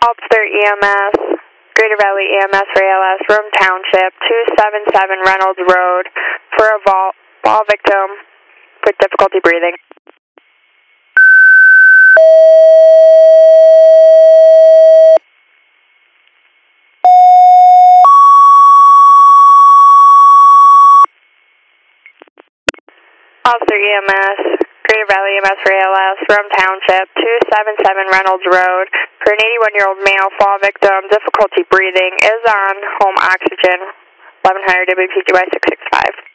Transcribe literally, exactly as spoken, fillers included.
Officer E M S, Greater Valley E M S for A L S, Rome Township, two seven seven Reynolds Road, for a fall, fall victim with difficulty breathing. Officer E M S, Greater Valley E M S for A L S, Rome Township, two seven seven Reynolds Road, for an eighty-one-year-old male fall victim, difficulty breathing, is on home oxygen, eleven hundred W P G Y six six five.